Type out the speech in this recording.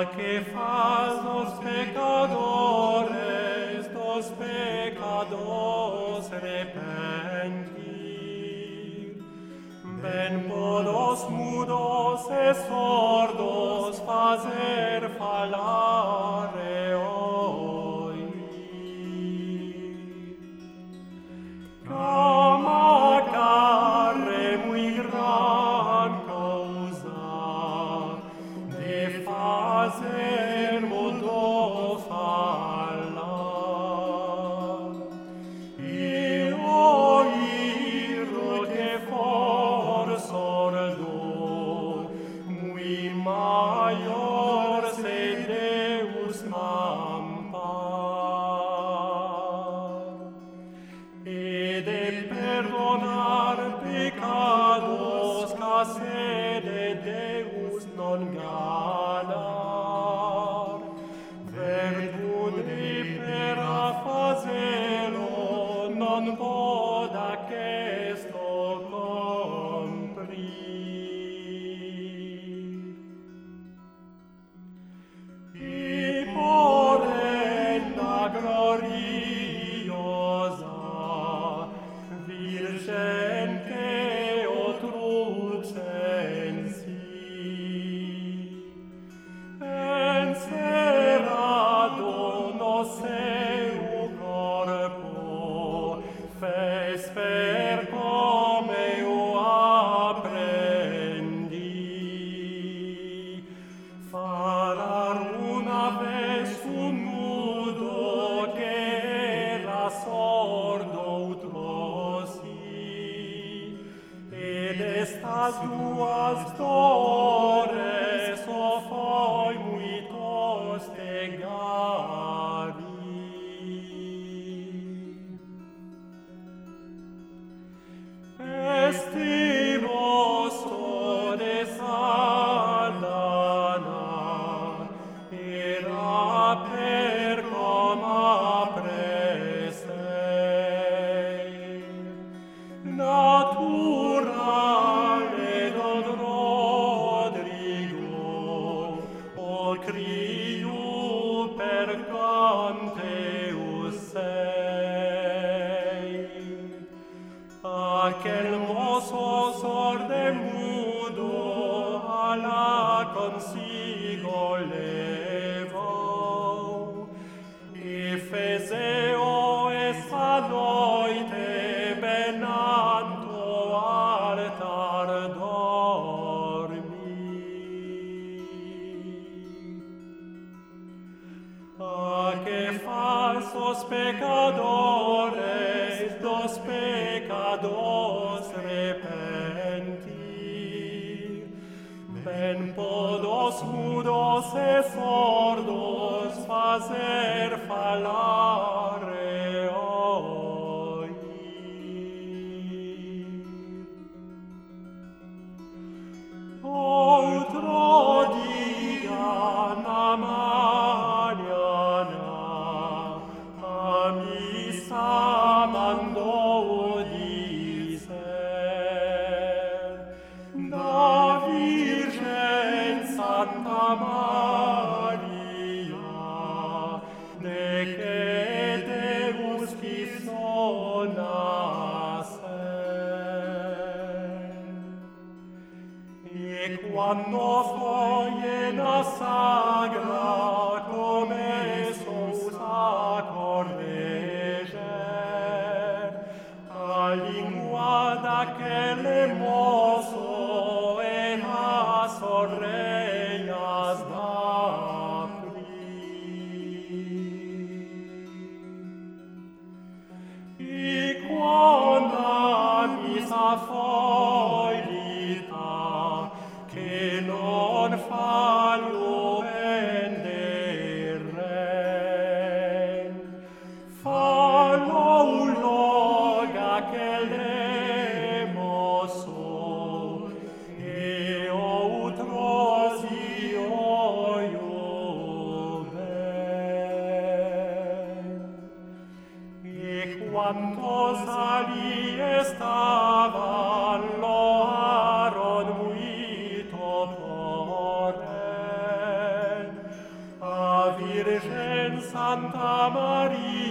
que faz dos pecadores repentir. Ben podos mudos e sordos fazer falar e oír. Cama carre muy gran causa de fazer mudo falar. E oír que for sordo, muy mayor se Deus ampar. E de perdonar pecados ca sede Deus non ganar. Vertud de per a fazelo non pod aquesto comprir. E porenda gloriosa, Virgen que o trucensi, encerrado no seu corpo, fez per come o aprendi. Falar una vez un mudo que era sordo utrosi, ed estas duas dores o foi muitos tegari. Estimos todes Adana, era per coma presei. Naturale don Rodrigo, o criu per canteus sei. Aquel mozo sordemudo alla consigo levou, e fezeo esta noite benanto altar dormir. A que falsos pecadores dos pecados repentir, ben podos mudos e sordos fazer falar e oír. Outro dia na mañana a missa mandou dizer da Virgen Santa Maria, de que Deus quiso nacer. E quando foi na sagra começou a correger a língua daquele moço e nas orelhas d'aprir. E quando a missa foi dita, que non falho enderren, falou logo aquele moço, e outros ioio ben. E quantos ali estaban loaron muito porém, Santa Maria,